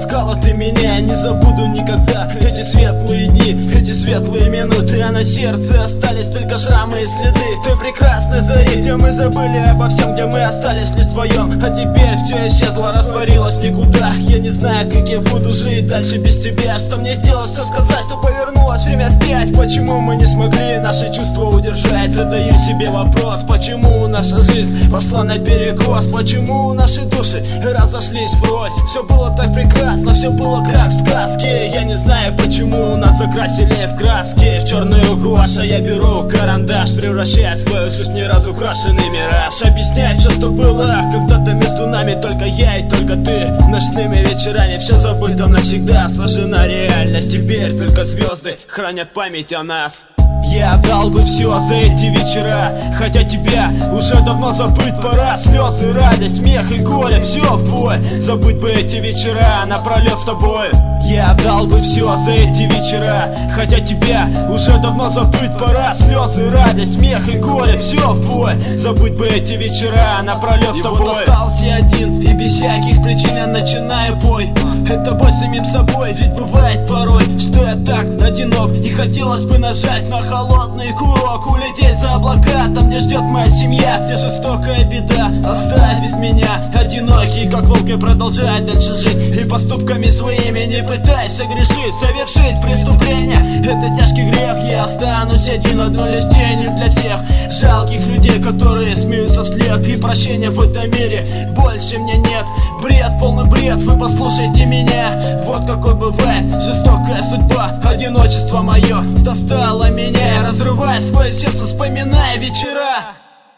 ласкала ты меня, не забуду никогда эти светлые дни, эти светлые минуты. А на сердце остались только шрамы и следы той прекрасной зари, где мы забыли обо всем, где мы остались лишь вдвоем. А теперь все исчезло, растворилось никуда. Я не знаю, как я буду жить дальше без тебя. Что мне сделать, что сказать, что повернулось время вспять? Почему мы не смогли наши чувства удержать? Задаю себе вопрос, почему наша жизнь пошла наперекос? Почему наши души разошлись врозь? Все было так прекрасно, все было как в сказке. Я не знаю, почему нас закрасили в краски. В черную гуашь, а я беру карандаш, превращая свою жизнь в неразукрашенный мираж. Объяснять все, что было когда-то между нами, только я и только ты. Ночными вечерами все забыто навсегда, сложена реальность. Теперь только звезды хранят память о нас. Я отдал бы все за эти вечера, хотя тебя уже давно забыть пора. Слезы, радость, смех и горе, все вдвое. Забыть бы эти вечера напролет с тобой. Я отдал бы все за эти вечера, хотя тебя уже давно забыть пора. Слезы, радость, смех и горе, все вдвое. Забыть бы эти вечера напролет с тобой. И вот остался один, и без всяких причин я начинаю бой. Это бой с самим собой, ведь бывает порой, что я так одинок, и хотелось бы нажать на холодный курок, улететь за облака, там где ждет моя семья, где жестокая беда оставит меня одинокий, как волк, и продолжать дальше жить. И поступками своими не пытайся грешить, совершить преступление, это тяжкий грех. Я останусь один, одной лишь тенью для всех жалких людей, которые смеются вслед. И прощения в этом мире больше мне нет. Бред, полный бред, вы послушайте меня. Вот какой бывает жестокая судьба. Одиночество мое достало меня, я разрываю свое сердце, вспоминая вечера.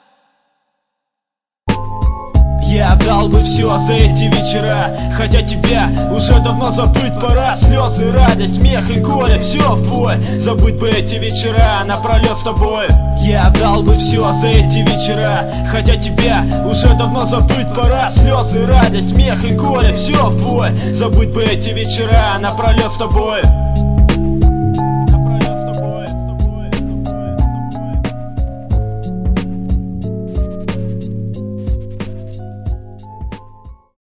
Я отдал бы все за эти вечера, хотя тебя уже давно забыть пора. Слезы, радость, смех и горе, все вдвое. Забыть бы эти вечера напролет с тобой. Я отдал бы все за эти вечера, хотя тебя уже давно забыть пора. Слезы, радость, смех и горе, все вдвое. Забыть бы эти вечера напролет с тобой.